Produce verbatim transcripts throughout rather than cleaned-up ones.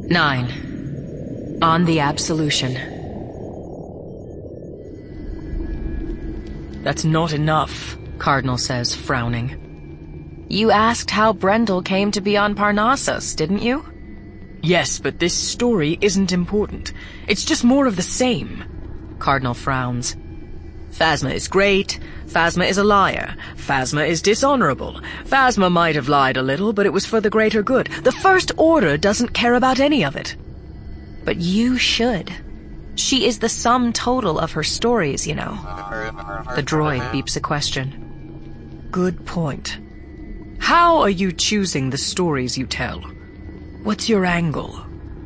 Nine. On the absolution. That's not enough, Cardinal says, frowning. You asked how Brendel came to be on Parnassus, didn't you? Yes, but this story isn't important. It's just more of the same. Cardinal frowns. Phasma is great. Phasma is a liar. Phasma is dishonorable. Phasma might have lied a little, but it was for the greater good. The First Order doesn't care about any of it. But you should. She is the sum total of her stories, you know. The droid beeps a question. Good point. How are you choosing the stories you tell? What's your angle?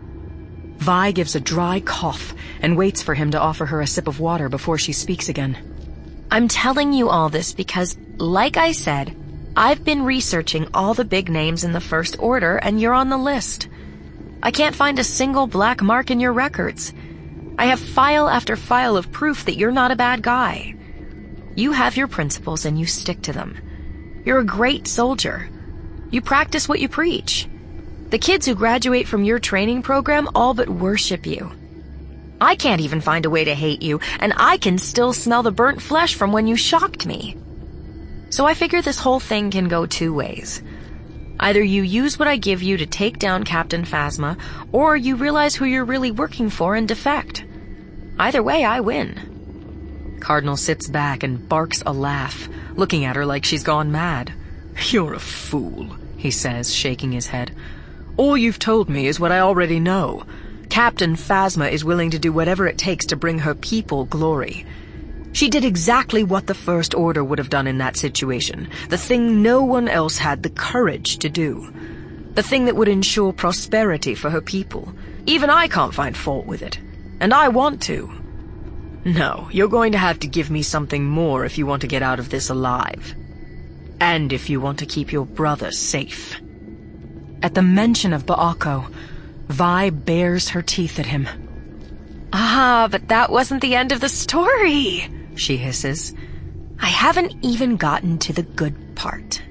Vi gives a dry cough and waits for him to offer her a sip of water before she speaks again. I'm telling you all this because, like I said, I've been researching all the big names in the First Order and you're on the list. I can't find a single black mark in your records. I have file after file of proof that you're not a bad guy. You have your principles and you stick to them. You're a great soldier. You practice what you preach. The kids who graduate from your training program all but worship you. I can't even find a way to hate you, and I can still smell the burnt flesh from when you shocked me. So I figure this whole thing can go two ways. Either you use what I give you to take down Captain Phasma, or you realize who you're really working for and defect. Either way, I win. Cardinal sits back and barks a laugh, looking at her like she's gone mad. You're a fool, he says, shaking his head. All you've told me is what I already know. Captain Phasma is willing to do whatever it takes to bring her people glory. She did exactly what the First Order would have done in that situation, the thing no one else had the courage to do. The thing that would ensure prosperity for her people. Even I can't find fault with it. And I want to. No, you're going to have to give me something more if you want to get out of this alive. And if you want to keep your brother safe. At the mention of Baako, Vi bares her teeth at him. Ah, but that wasn't the end of the story, she hisses. I haven't even gotten to the good part.